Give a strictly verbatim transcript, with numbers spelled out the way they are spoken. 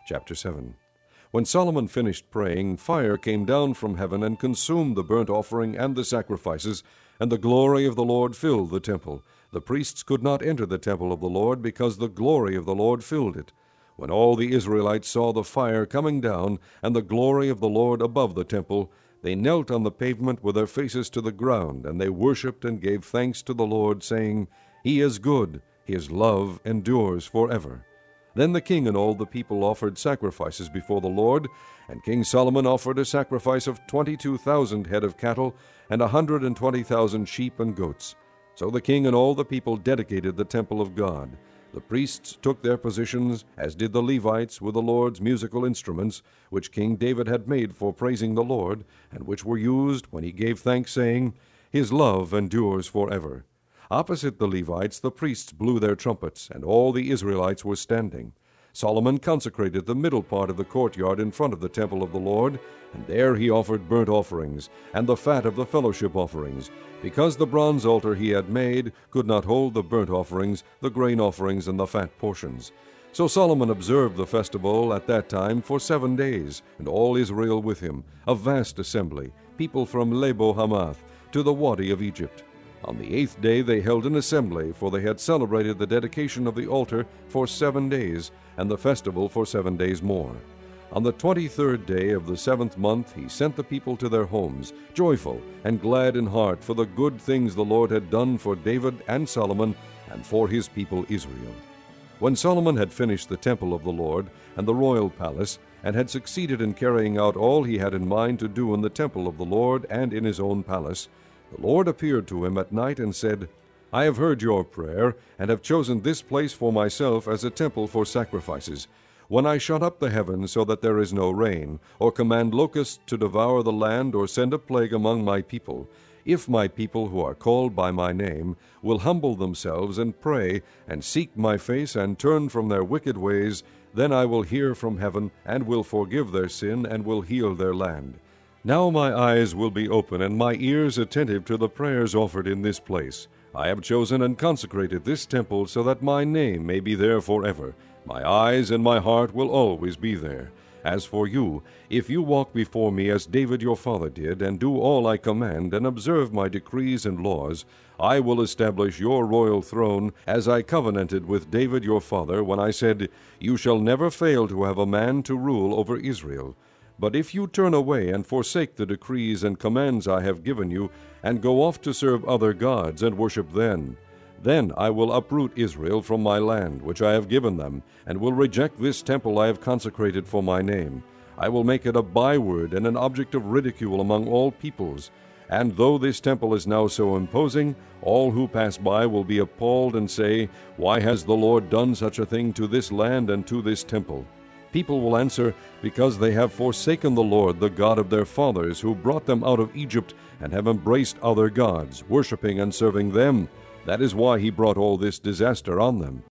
Chapter seven. When Solomon finished praying, fire came down from heaven and consumed the burnt offering and the sacrifices, and the glory of the Lord filled the temple. The priests could not enter the temple of the Lord, because the glory of the Lord filled it. When all the Israelites saw the fire coming down, and the glory of the Lord above the temple, they knelt on the pavement with their faces to the ground, and they worshipped and gave thanks to the Lord, saying, He is good, His love endures forever. Then the king and all the people offered sacrifices before the Lord, and King Solomon offered a sacrifice of twenty-two thousand head of cattle, and a hundred and twenty thousand sheep and goats. So the king and all the people dedicated the temple of God. The priests took their positions, as did the Levites, with the Lord's musical instruments, which King David had made for praising the Lord, and which were used when he gave thanks, saying, His love endures forever. Opposite the Levites the priests blew their trumpets, and all the Israelites were standing. Solomon consecrated the middle part of the courtyard in front of the temple of the Lord, and there he offered burnt offerings, and the fat of the fellowship offerings, because the bronze altar he had made could not hold the burnt offerings, the grain offerings, and the fat portions. So Solomon observed the festival at that time for seven days, and all Israel with him, a vast assembly, people from Lebo Hamath to the Wadi of Egypt. On the eighth day they held an assembly, for they had celebrated the dedication of the altar for seven days, and the festival for seven days more. On the twenty-third day of the seventh month he sent the people to their homes, joyful and glad in heart for the good things the Lord had done for David and Solomon and for his people Israel. When Solomon had finished the temple of the Lord and the royal palace, and had succeeded in carrying out all he had in mind to do in the temple of the Lord and in his own palace, the Lord appeared to him at night and said, I have heard your prayer, and have chosen this place for myself as a temple for sacrifices. When I shut up the heavens so that there is no rain, or command locusts to devour the land, or send a plague among my people, if my people who are called by my name will humble themselves and pray, and seek my face, and turn from their wicked ways, then I will hear from heaven, and will forgive their sin, and will heal their land. Now my eyes will be open, and my ears attentive to the prayers offered in this place. I have chosen and consecrated this temple so that my name may be there forever. My eyes and my heart will always be there. As for you, if you walk before me as David your father did, and do all I command, and observe my decrees and laws, I will establish your royal throne, as I covenanted with David your father, when I said, You shall never fail to have a man to rule over Israel. But if you turn away and forsake the decrees and commands I have given you, and go off to serve other gods and worship them, then I will uproot Israel from my land, which I have given them, and will reject this temple I have consecrated for my name. I will make it a byword and an object of ridicule among all peoples. And though this temple is now so imposing, all who pass by will be appalled and say, Why has the Lord done such a thing to this land and to this temple? People will answer, Because they have forsaken the Lord, the God of their fathers, who brought them out of Egypt, and have embraced other gods, worshipping and serving them. That is why he brought all this disaster on them.